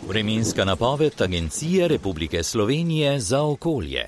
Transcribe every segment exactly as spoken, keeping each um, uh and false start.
Vremenska napoved Agencije Republike Slovenije za okolje.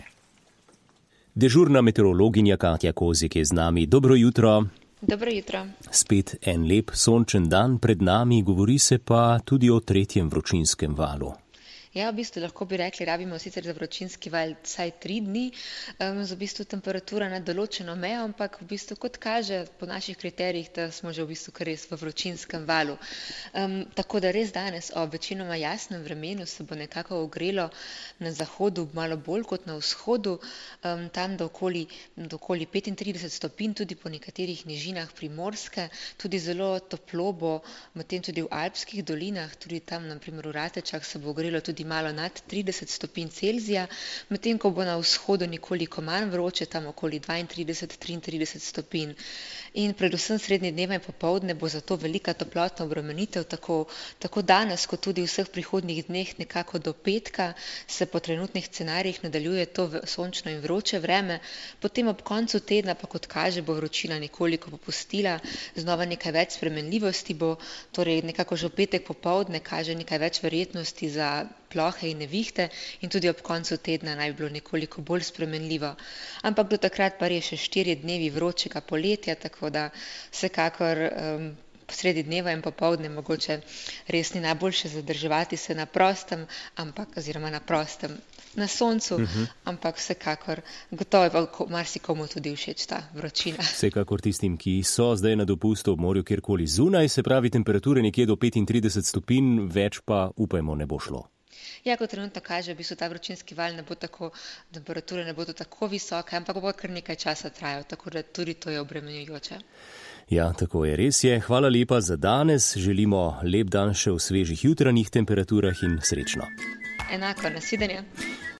Dežurna meteorologinja Katja Kozik je z nami. Dobro jutro. Dobro jutro. Spet en lep sončen dan pred nami, govori se pa tudi o tretjem vročinskem valu. Ja, v bistvu lahko bi rekli, rabimo sicer za vročinski val vsaj tri dni, um, z v bistvu temperatura na določeno mejo, ampak v bistvu kot kaže po naših kriterijih, da smo že v bistvu kar res v vročinskem valu. Um, tako da res danes ob večinoma jasnem vremenu se bo nekako ogrelo na zahodu malo bolj kot na vzhodu, um, tam do okoli, do okoli petintrideset stopinj, tudi po nekaterih nižinah Primorske, tudi zelo toplo bo, medtem tudi v alpskih dolinah, tudi tam na primer v Ratečah se bo ogrelo tudi malo nad trideset stopinj Celzija, medtem ko bo na vzhodu nekoliko manj vroče, tam okoli dvaintrideset do triintrideset stopinj. In predvsem srednje dneve in popoldne bo zato velika toplotna obremenitev, tako, tako danes kot tudi vseh prihodnjih dneh nekako do petka se po trenutnih scenarijih nadaljuje to sončno in vroče vreme, potem ob koncu tedna pa kot kaže bo vročina nekoliko popustila, znova nekaj več spremenljivosti bo, torej nekako že v petek popoldne kaže nekaj več verjetnosti za plohe in nevihte in tudi ob koncu tedna naj bi bilo nekoliko bolj spremenljivo. Ampak do takrat pa res še štirje dnevi vročega poletja, tako da vsekakor um, sredi dneva in popoldne mogoče res ni najboljše zadrževati se na prostem, ampak oziroma na prostem na soncu, uh-huh. ampak vsekakor gotovo je pa marsikomu tudi všeč ta vročina. Vsekakor tistim, ki so zdaj na dopustu ob morju kjerkoli zunaj, se pravi temperature nekje do petintrideset stopinj, več pa upajmo ne bo šlo. Ja, kot trenutno kaže, v bistvu ta vročinski val ne bo tako, temperature ne bodo tako visoke, ampak bo kar nekaj časa trajal, tako da tudi to je obremenjujoče. Ja, tako je, res je. Hvala lepa za danes. Želimo lep dan še v svežih jutranjih temperaturah in srečno. Enako, nasvidenje.